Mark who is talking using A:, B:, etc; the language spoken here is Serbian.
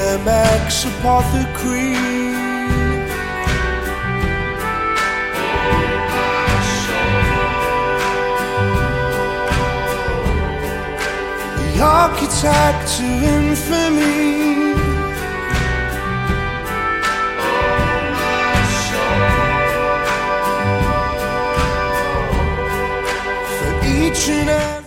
A: HMX Apothecary. The architect of infamy. For each and every